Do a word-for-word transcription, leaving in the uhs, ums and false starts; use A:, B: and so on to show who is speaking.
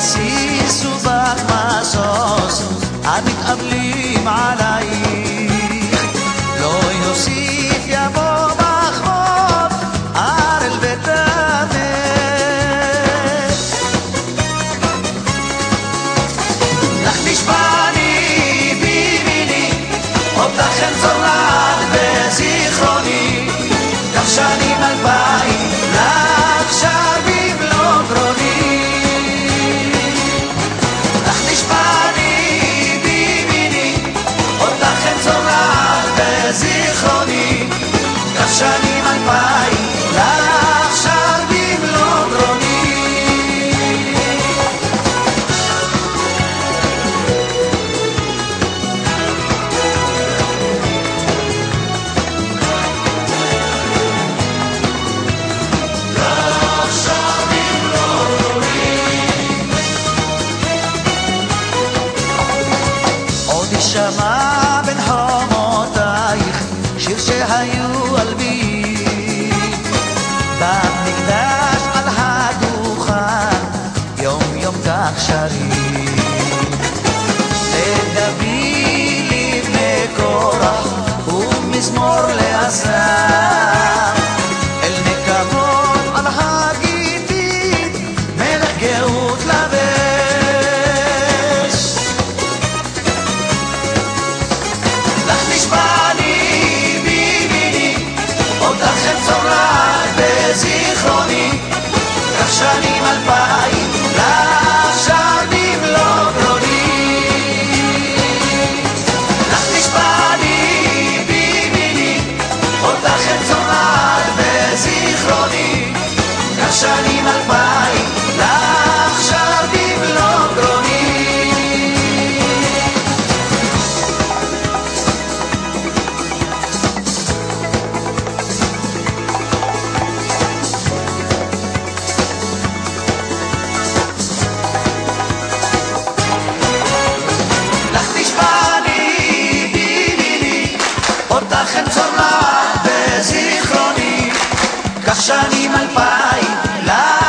A: יסיסו בך משוש עד מתאבלים עלייך לא יוסיף יבוא בך עוד ערל ותמת לך נשבעני בימיני אותך אנצור לעד בזיכרוני כך שנים אלפיים לך שר במלוא גרוני לך נשבעני בימיני אותך אנצור לעד בזיכרוני כך שנים אלפיים לך שר במלוא גרוני שמע בין חומותייך שיר שהיו על בי במקדש על הדוכן יום יום כך שרים תדבי לבני קורח ומזמור לאסף אל נקבות על הגיטין מלך גאות לבש נשבעני בימיני אותך אנצור לעד בזיכרוני כך שנים אלפיים לך שר במלוא גרוני לך נשבעני בימיני אותך אנצור לעד בזיכרוני כך שנים אלפיים לך שר במלוא גרוני אותך אנצור לעד בזיכרוני כך שנים אלפיים